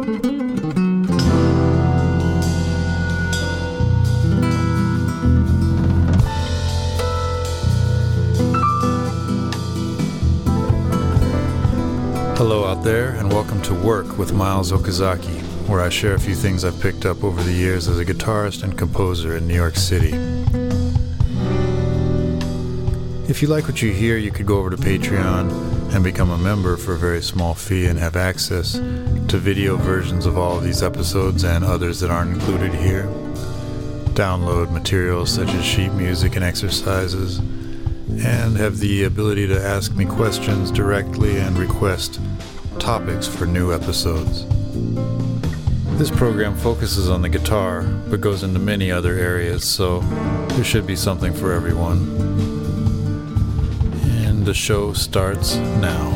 Hello out there, and welcome to Work with Miles Okazaki, where I share a few things I've picked up over the years as a guitarist and composer in New York City. If you like what you hear, you could go over to Patreon and become a member for a very small fee and have access to video versions of all of these episodes and others that aren't included here. Download materials such as sheet music and exercises, and have the ability to ask me questions directly and request topics for new episodes. This program focuses on the guitar, but goes into many other areas, so there should be something for everyone. And the show starts now.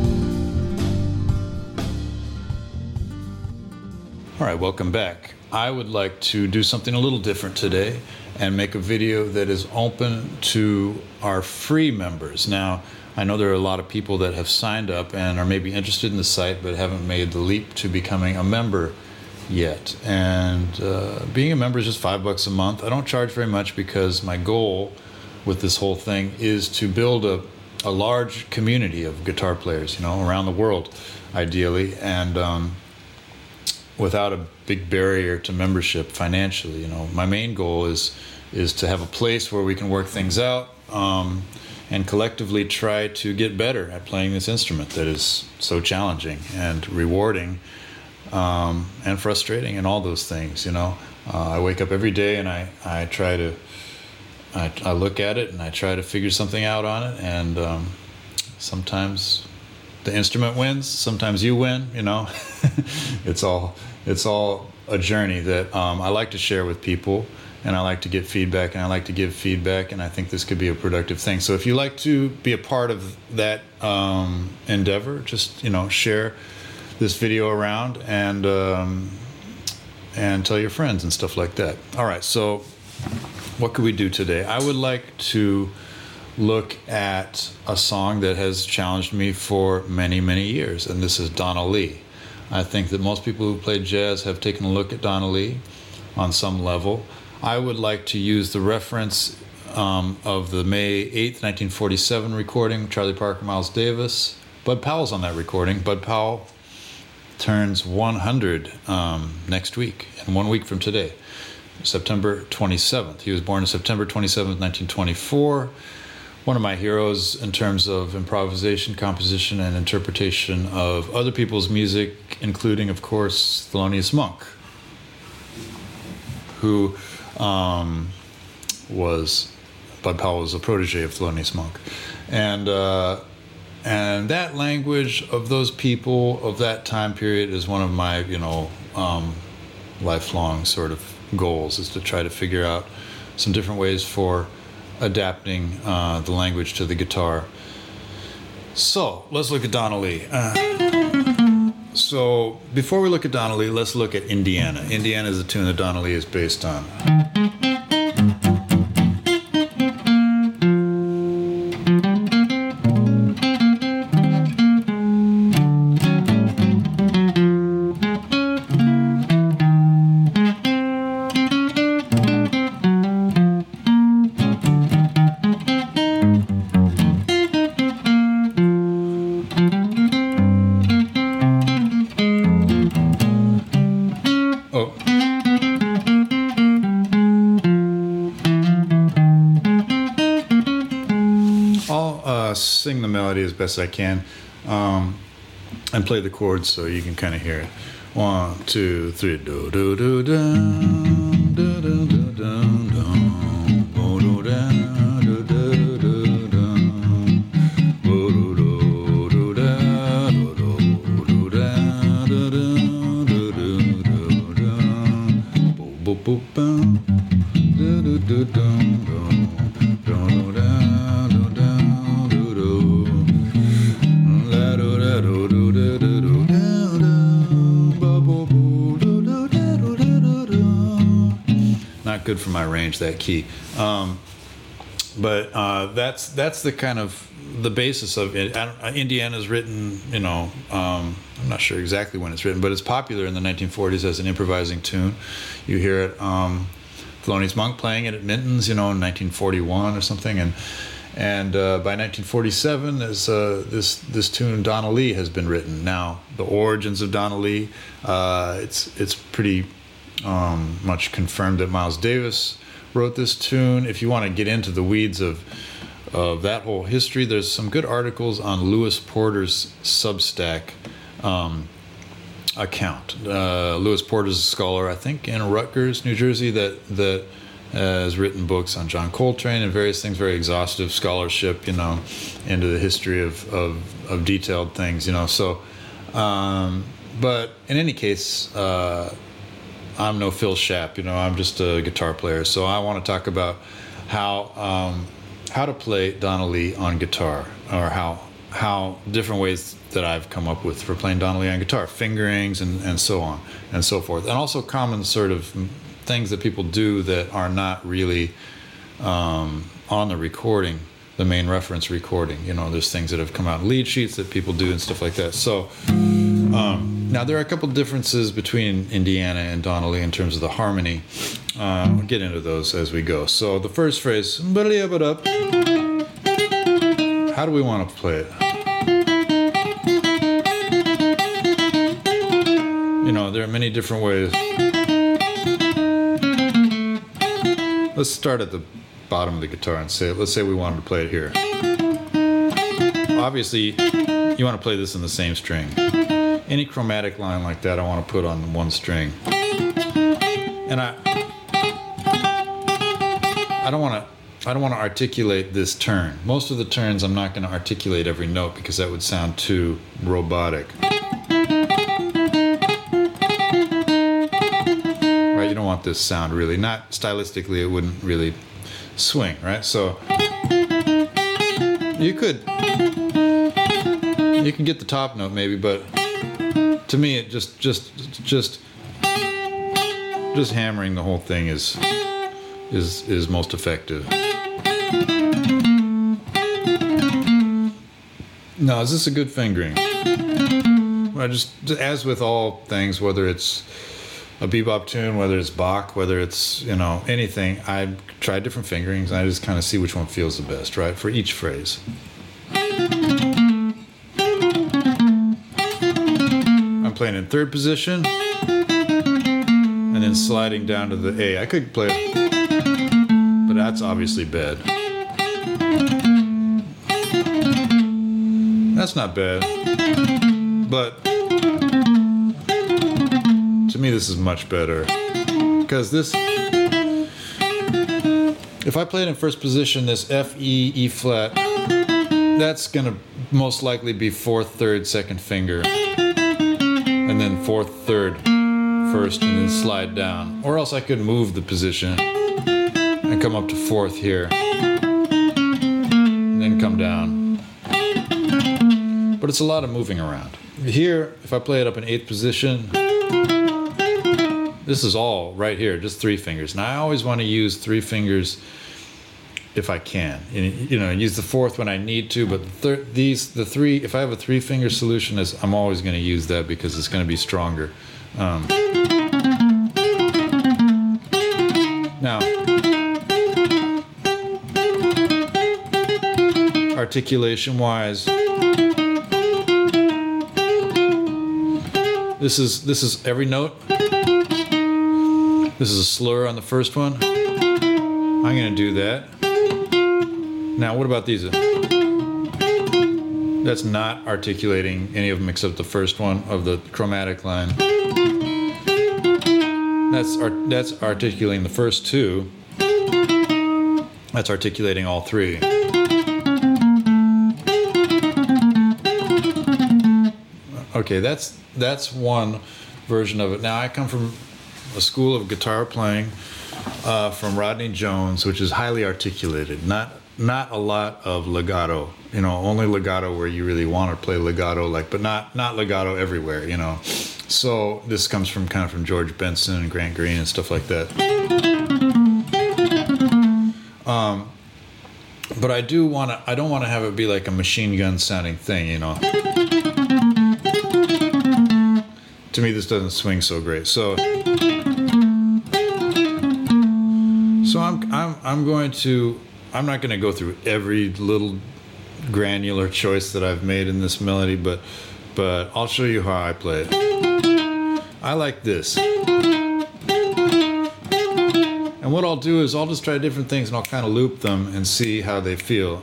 All right, welcome back. I would like to do something a little different today and make a video that is open to our free members. Now, I know there are a lot of people that have signed up and are maybe interested in the site but haven't made the leap to becoming a member yet. And being a member is just $5 a month. I don't charge very much because my goal with this whole thing is to build a large community of guitar players, around the world, ideally, and without a big barrier to membership financially. My main goal is to have a place where we can work things out and collectively try to get better at playing this instrument that is so challenging and rewarding and frustrating and all those things. I wake up every day and I try to I look at it and I try to figure something out on it, and sometimes the instrument wins, sometimes you win. It's all a journey that I like to share with people, and I like to get feedback, and I like to give feedback, and I think this could be a productive thing. So if you like to be a part of that endeavor, just share this video around and tell your friends and stuff like that. All right, so what could we do today? I would like to look at a song that has challenged me for many, many years, and this is Donna Lee. I think that most people who play jazz have taken a look at Donna Lee on some level. I would like to use the reference of the May 8th, 1947 recording, Charlie Parker, Miles Davis. Bud Powell's on that recording. Bud Powell turns 100 next week, and 1 week from today, September 27th. He was born on September 27th, 1924. One of my heroes in terms of improvisation, composition, and interpretation of other people's music, including, of course, Thelonious Monk, who Bud Powell was a protege of Thelonious Monk. And that language of those people of that time period is one of my, lifelong sort of goals, is to try to figure out some different ways for adapting the language to the guitar. So let's look at Donna Lee. So before we look at Donna Lee, let's look at Indiana. Indiana is the tune that Donna Lee is based on. Sing the melody as best I can and play the chords so you can kind of hear it. 1, 2, 3. Do do do do do do do do do do do Not good for my range, that key. But that's the kind of the basis of it. Indiana's written, I'm not sure exactly when it's written, but it's popular in the 1940s as an improvising tune. You hear it, Thelonious Monk playing it at Minton's, in 1941 or something, and by 1947, this tune Donna Lee has been written. Now, the origins of Donna Lee, it's pretty much confirmed that Miles Davis wrote this tune. If you want to get into the weeds of that whole history, there's some good articles on Lewis Porter's Substack account. Lewis Porter's a scholar, I think, in Rutgers, New Jersey, that has written books on John Coltrane and various things, very exhaustive scholarship, into the history of detailed things, So, but in any case, I'm no Phil Shapp, I'm just a guitar player. So I want to talk about how to play Donna Lee on guitar, or how different ways that I've come up with for playing Donna Lee on guitar, fingerings and so on and so forth, and also common sort of things that people do that are not really on the recording, the main reference recording. There's things that have come out in lead sheets that people do and stuff like that. So now there are a couple differences between Indiana and Donna Lee in terms of the harmony. We'll get into those as we go. So the first phrase, how do we want to play it? There are many different ways. Let's start at the bottom of the guitar and let's say we wanted to play it here. Obviously, you want to play this in the same string. Any chromatic line like that I want to put on one string. And I don't want to articulate this turn. Most of the turns I'm not going to articulate every note because that would sound too robotic. Right? You don't want this sound really. Not stylistically, it wouldn't really swing, right? So you can get the top note maybe, but to me, it just hammering the whole thing is most effective. Now, is this a good fingering? Well, just as with all things, whether it's a bebop tune, whether it's Bach, whether it's anything, I tried different fingerings, and I just kind of see which one feels the best, right, for each phrase. I'm playing in third position, and then sliding down to the A. I could play it, but that's obviously bad. That's not bad, but to me this is much better, because this, if I play it in first position, this F, E, E flat, that's gonna most likely be fourth, third, second finger, and then fourth, third, first, and then slide down. Or else I could move the position and come up to fourth here, and then come down. But it's a lot of moving around. Here, if I play it up in eighth position, this is all right here, just three fingers. And I always want to use three fingers if I can. Use the fourth when I need to, but the three, if I have a three finger solution, I'm always going to use that because it's going to be stronger. Now, articulation-wise, this is every note. This is a slur on the first one. I'm going to do that. Now, what about these? That's not articulating any of them except the first one of the chromatic line. That's articulating the first two. That's articulating all three. Okay, that's one version of it. Now, I come from a school of guitar playing from Rodney Jones, which is highly articulated. Not a lot of legato. Only legato where you really want to play legato, but not legato everywhere. So this comes from George Benson and Grant Green and stuff like that. But I don't want to have it be like a machine gun sounding thing, you know. To me, this doesn't swing so great. So I'm not going to go through every little granular choice that I've made in this melody, but I'll show you how I play it. I like this. And what I'll do is I'll just try different things and I'll kind of loop them and see how they feel.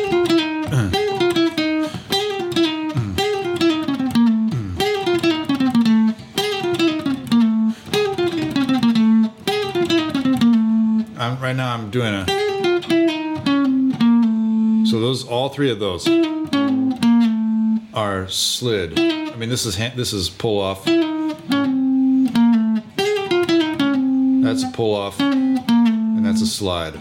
Right now I'm doing a... So all three of those are slid. I mean, this is pull off. That's a pull off, and that's a slide.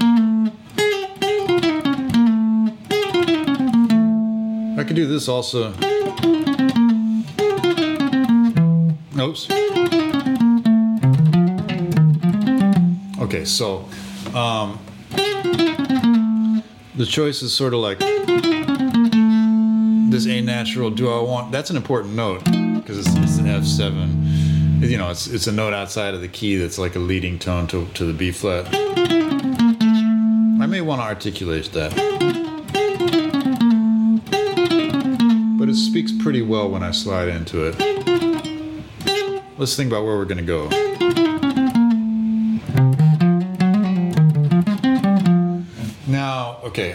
I could do this also. Oops. Okay, so the choice is sort of like this A natural. That's an important note because it's an F7. You know, it's a note outside of the key that's like a leading tone to the B flat. I may want to articulate that, but it speaks pretty well when I slide into it. Let's think about where we're going to go. Now, okay.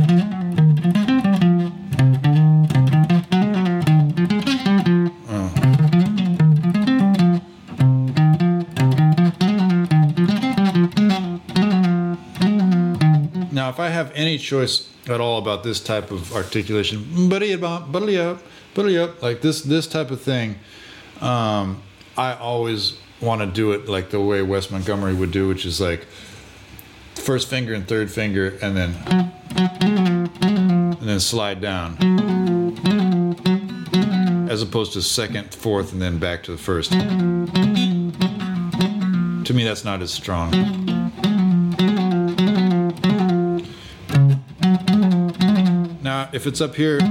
Now, if I have any choice at all about this type of articulation, like this type of thing, I always want to do it like the way Wes Montgomery would do, which is like first finger and third finger, and then slide down, as opposed to second, fourth, and then back to the first. To me, that's not as strong. Now, if it's up here,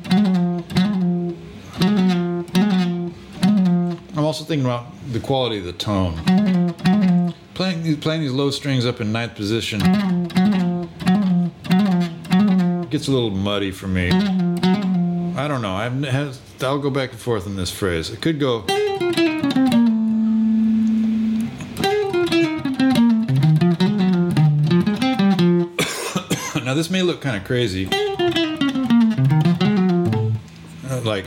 I'm also thinking about the quality of the tone. Playing these low strings up in ninth position gets a little muddy for me. I don't know. I'll go back and forth in this phrase. It could go. Now this may look kind of crazy. Like.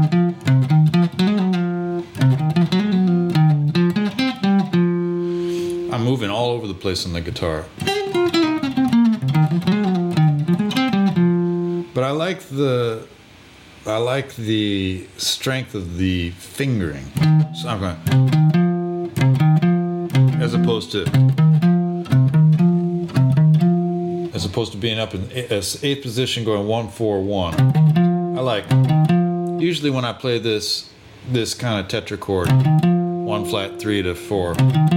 I'm moving all over the place on the guitar. But I like the strength of the fingering. So I'm going, as opposed to being up in eighth position going 1-4-1. I like, usually when I play this kind of tetrachord, 1 flat 3 to 4.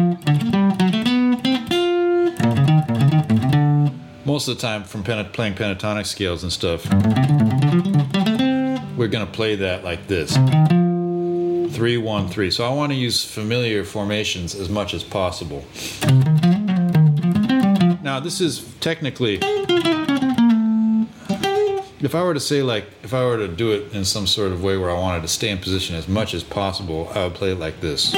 Most of the time from playing pentatonic scales and stuff, we're going to play that like this. 3-1-3. So I want to use familiar formations as much as possible. Now this is technically, if I were to say if I were to do it in some sort of way where I wanted to stay in position as much as possible, I would play it like this.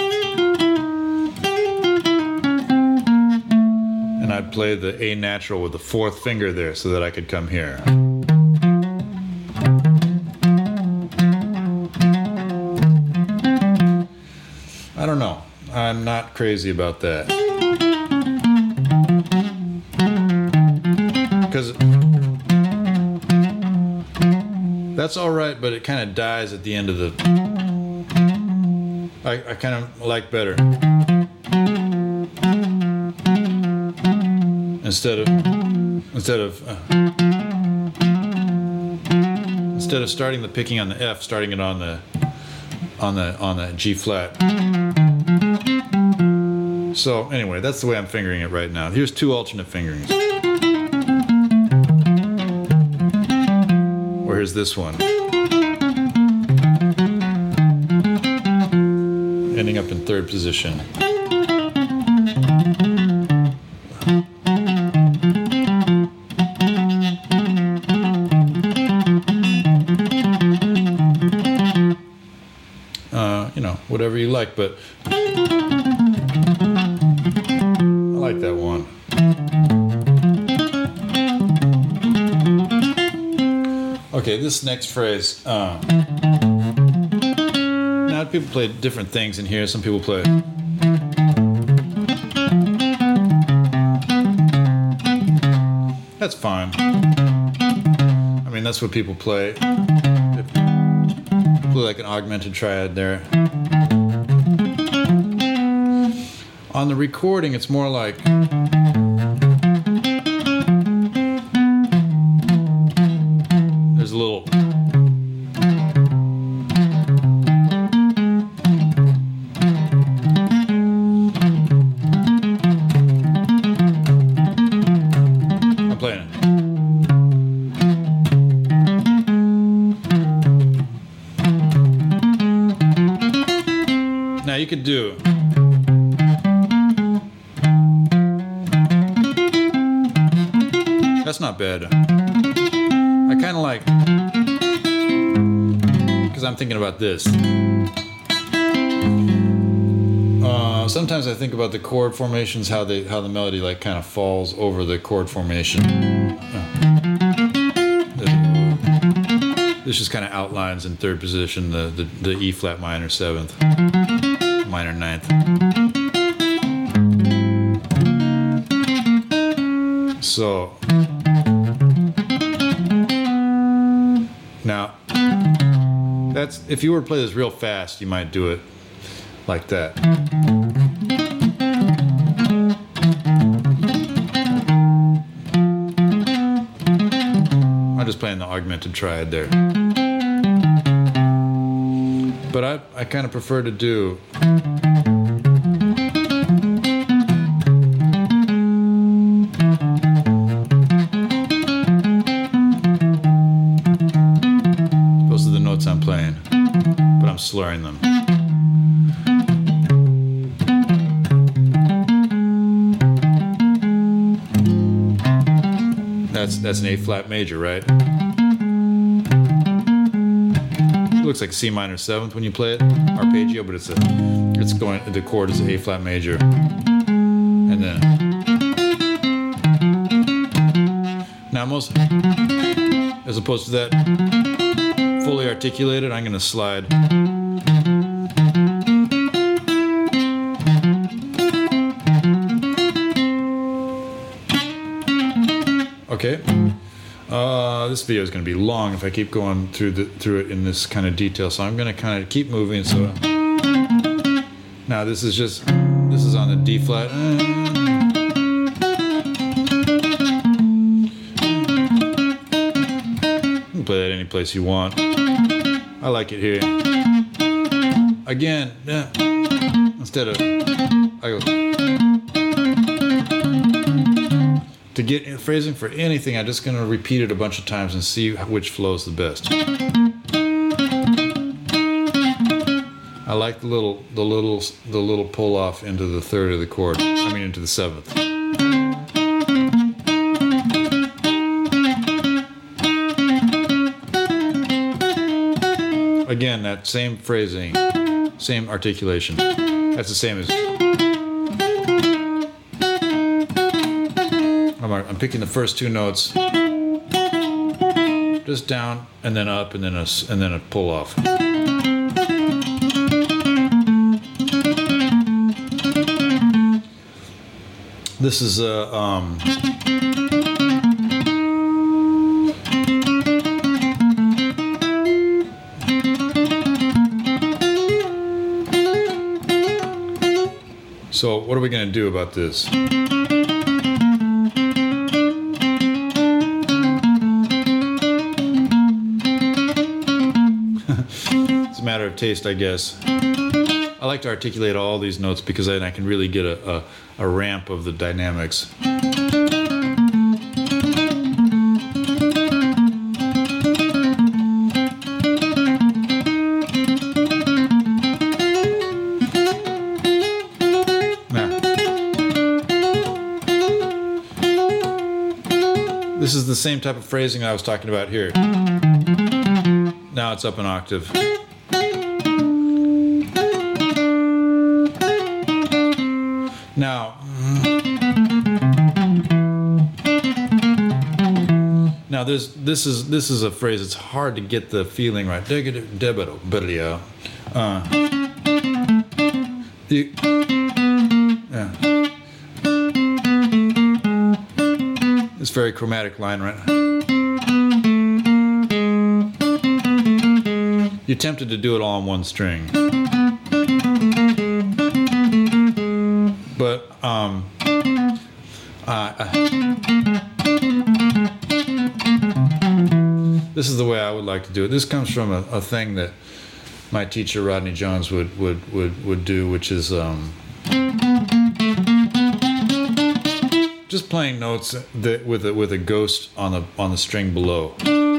And I'd play the A natural with the fourth finger there so that I could come here. I don't know. I'm not crazy about that. Because that's all right, but it kind of dies at the end of the... I kind of like better. Instead of starting the picking on the F, starting it on the G flat. So anyway, that's the way I'm fingering it right now. Here's two alternate fingerings. Or here's this one. Ending up in third position. You know, whatever you like, but I like that one. Okay, this next phrase. Now people play different things in here. Some people play. That's fine. I mean, that's what people play. They play like an augmented triad there. On the recording, it's more like there's a little. I'm playing it. Now you could do. That's not bad. I kind of like, because I'm thinking about this. Sometimes I think about the chord formations, how the melody like kind of falls over the chord formation. This just kind of outlines in third position the E flat minor 7th, minor 9th. So now that's, if you were to play this real fast, you might do it like that. I'm just playing the augmented triad there. But I kind of prefer to do those are the notes I'm playing, but I'm slurring them. That's an A flat major, right? It looks like C minor 7th when you play it, arpeggio, but it's going, the chord is A flat major, and then now most, as opposed to that fully articulated, I'm going to slide. Okay, this video is going to be long if I keep going through it in this kind of detail, so I'm going to kind of keep moving. So now this is on the D flat. You can play that any place you want. I like it here. Again, instead of I go. To get phrasing for anything, I'm just going to repeat it a bunch of times and see which flows the best. I like the little pull off into the 3rd of the chord. I mean into the 7th. Again, that same phrasing, same articulation. That's the same as. I'm picking the first 2 notes, just down and then up and then a pull off. This is so what are we going to do about this? It's a matter of taste, I guess. I like to articulate all these notes because then I can really get a ramp of the dynamics. This is the same type of phrasing I was talking about here. Now it's up an octave. Now this is a phrase. It's hard to get the feeling right. It's very chromatic line, right? You're tempted to do it all on one string, but this is the way I would like to do it. This comes from a thing that my teacher Rodney Jones would do, which is just playing notes that with a ghost on the string below.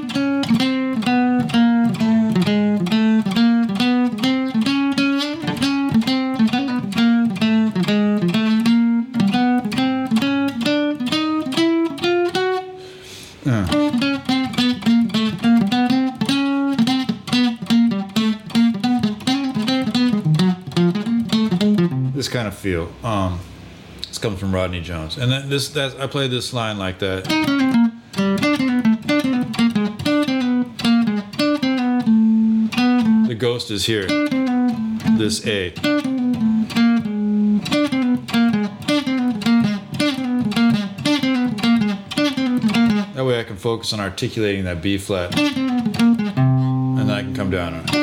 This kind of feel. This comes from Rodney Jones, and I play this line like that. The ghost is here. This A. That way I can focus on articulating that B flat, and then I can come down on it.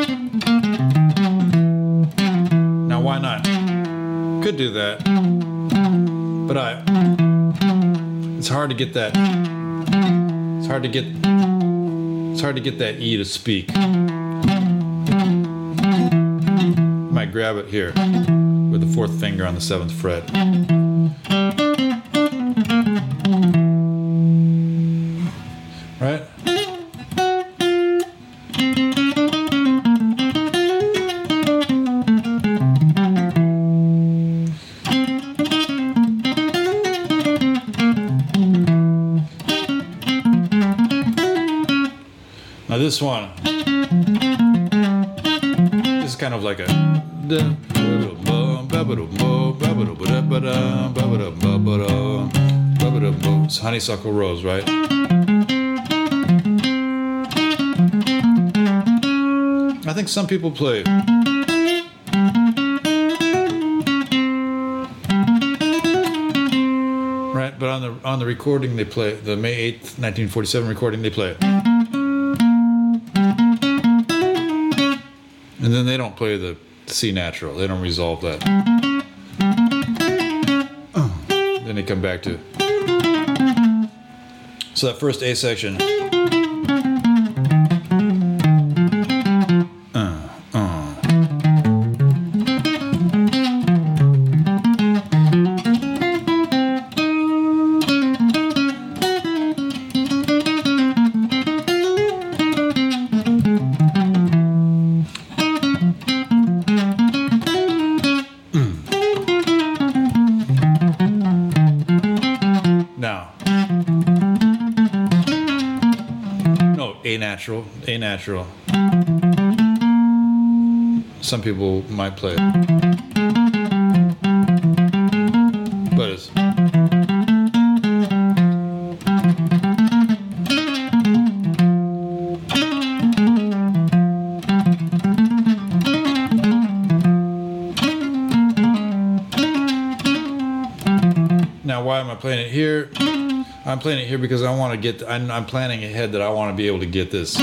Now, why not? Could do that, but it's hard to get that. It's hard to get that E to speak. Might grab it here with the fourth finger on the 7th fret. Right? Now this one, this is kind of like a it's Honeysuckle Rose, right? I think some people play right, but on the recording they play the May 8th, 1947 recording, they play it. And then they don't play the C natural. They don't resolve that. Then they come back to. So that first A section. A natural. Some people might play it, but it's now. Why am I playing it here? I'm playing it here because I want to get. I'm planning ahead that I want to be able to get this.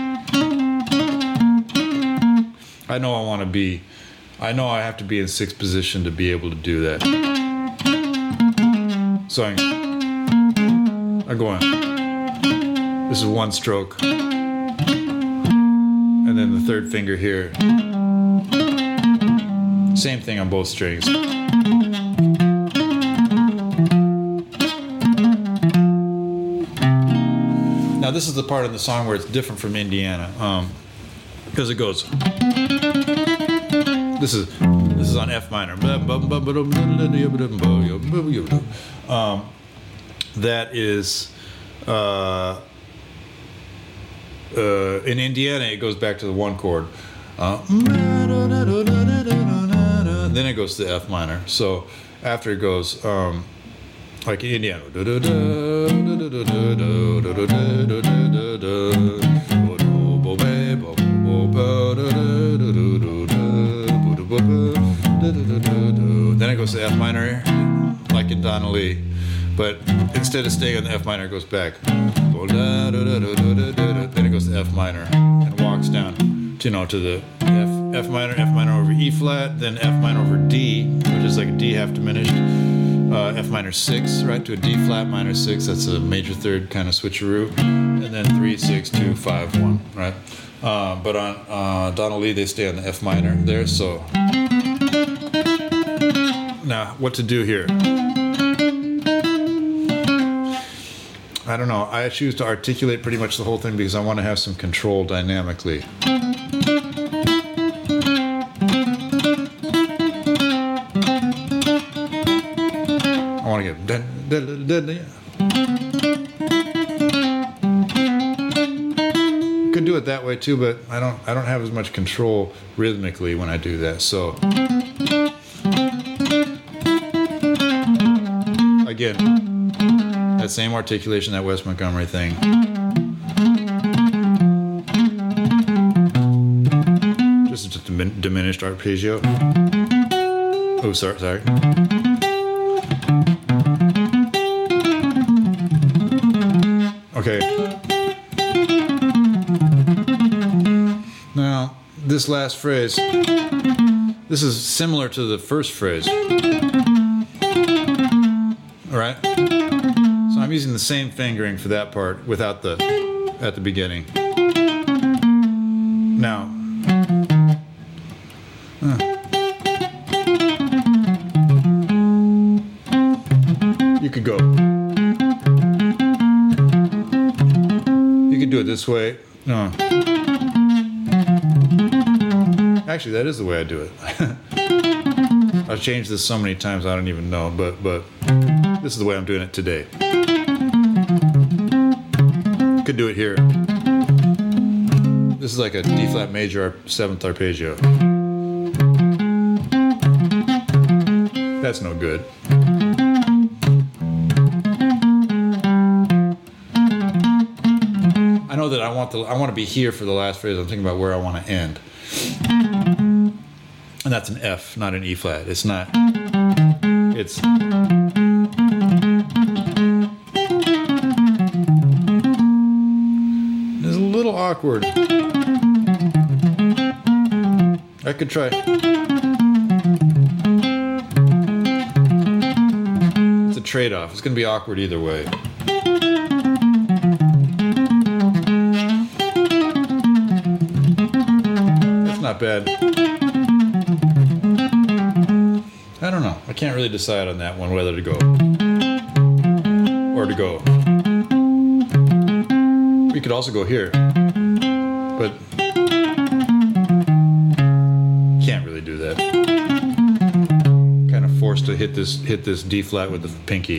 I know I want to be. I know I have to be in 6th position to be able to do that. So I go on. This is one stroke, and then the 3rd finger here. Same thing on both strings. Now this is the part of the song where it's different from Indiana, because it goes. This is on F minor. That is in Indiana, it goes back to the one chord. Then it goes to the F minor. So after it goes, like Indiana. Then it goes to F minor, like in Donna Lee. But instead of staying on the F minor, it goes back. Then it goes to F minor and walks down, to the F minor over E flat, then F minor over D, which is like a D half diminished, F minor 6, right, to a D flat minor 6. That's a major third kind of switcheroo, and then 3, 6, 2, 5, 1, right? But on Donna Lee, they stay on the F minor there. So now, what to do here? I don't know. I choose to articulate pretty much the whole thing because I want to have some control dynamically. I want to get. Could do it that way too, but I don't have as much control rhythmically when I do that. So again, that same articulation, that Wes Montgomery thing. Just a diminished arpeggio. Oh, sorry. Okay. Now, this last phrase, this is similar to the first phrase. All right? So I'm using the same fingering for that part without the at the beginning. Now, you could go. You could do it this way. No. Actually, that is the way I do it. I've changed this so many times I don't even know, but this is the way I'm doing it today. Could do it here. This is like a D flat major 7th arpeggio. That's no good. I know that I want to be here for the last phrase. I'm thinking about where I want to end. And that's an F, not an E flat. It's not. It's. It's a little awkward. I could try. It's a trade-off. It's going to be awkward either way. That's not bad. I don't know. I can't really decide on that one whether to go or to go. We could also go here, but can't really do that. Kind of forced to hit this D flat with the pinky.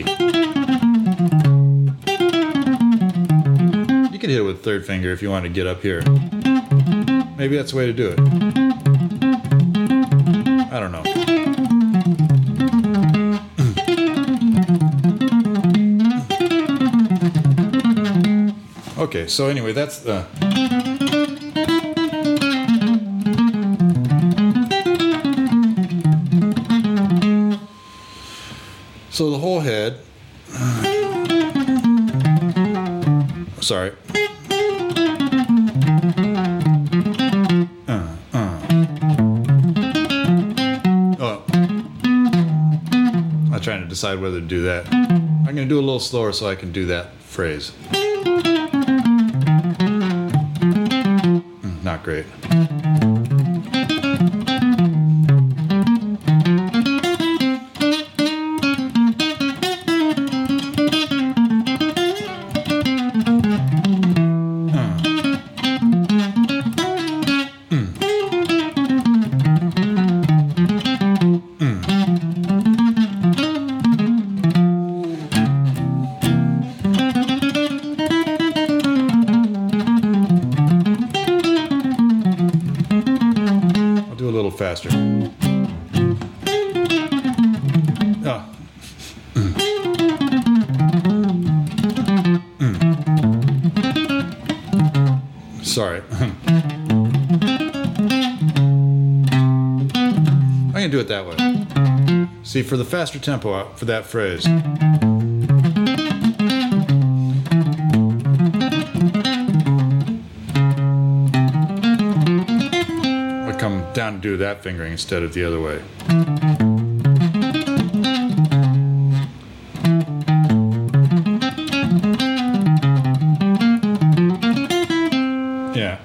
You could hit it with the third finger if you want to get up here. Maybe that's the way to do it. I don't know. Okay, so anyway, that's the... So the whole head... Sorry. I'm trying to decide whether to do that. I'm going to do it a little slower so I can do that phrase. Not great. going to do it that way. See, for the faster tempo for that phrase. I come down to do that fingering instead of the other way. Yeah.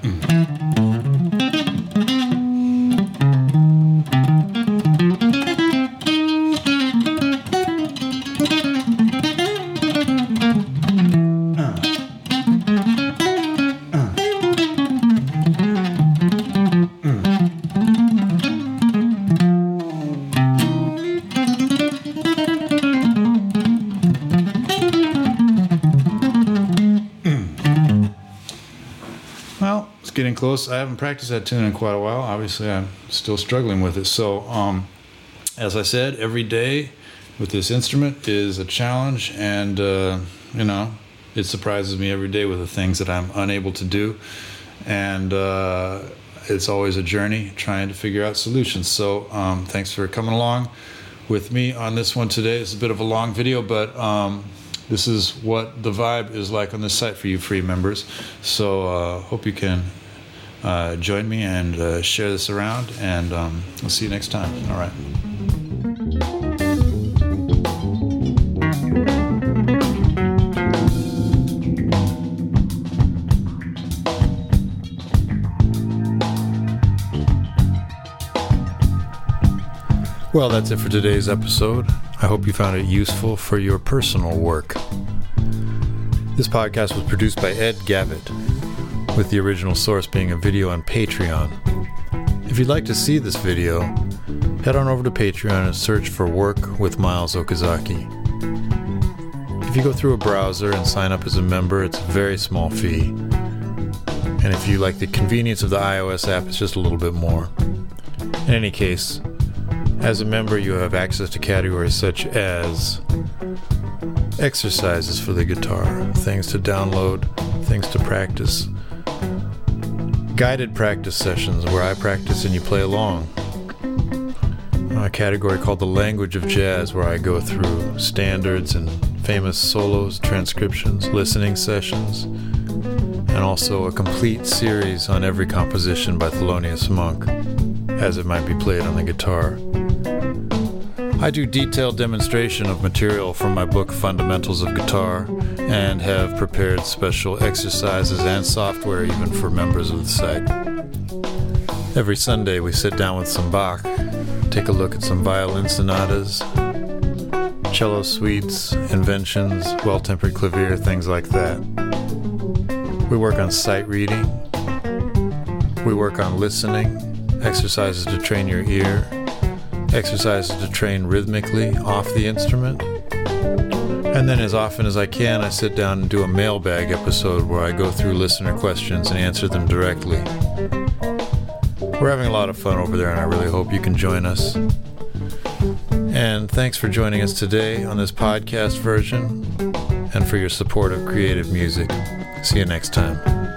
Well, it's getting close. I haven't practiced that tune in quite a while. Obviously, I'm still struggling with it. So, as I said, every day with this instrument is a challenge, and it surprises me every day with the things that I'm unable to do, and it's always a journey trying to figure out solutions. So, thanks for coming along with me on this one today. It's a bit of a long video, but this is what the vibe is like on this site for you free members. So hope you can join me and share this around, and we'll see you next time. All right. Well, that's it for today's episode. I hope you found it useful for your personal work. This podcast was produced by Ed Gavitt, with the original source being a video on Patreon. If you'd like to see this video, head on over to Patreon and search for Work with Miles Okazaki. If you go through a browser and sign up as a member, it's a very small fee. And if you like the convenience of the iOS app, it's just a little bit more. In any case, as a member, you have access to categories such as exercises for the guitar, things to download, things to practice, guided practice sessions where I practice and you play along, a category called the Language of Jazz where I go through standards and famous solos, transcriptions, listening sessions, and also a complete series on every composition by Thelonious Monk as it might be played on the guitar. I do detailed demonstration of material from my book Fundamentals of Guitar, and have prepared special exercises and software even for members of the site. Every Sunday we sit down with some Bach, take a look at some violin sonatas, cello suites, inventions, well-tempered clavier, things like that. We work on sight reading. We work on listening, exercises to train your ear, exercises to train rhythmically off the instrument. And then as often as I can, I sit down and do a mailbag episode where I go through listener questions and answer them directly. We're having a lot of fun over there, and I really hope you can join us. And thanks for joining us today on this podcast version, and for your support of creative music. See you next time.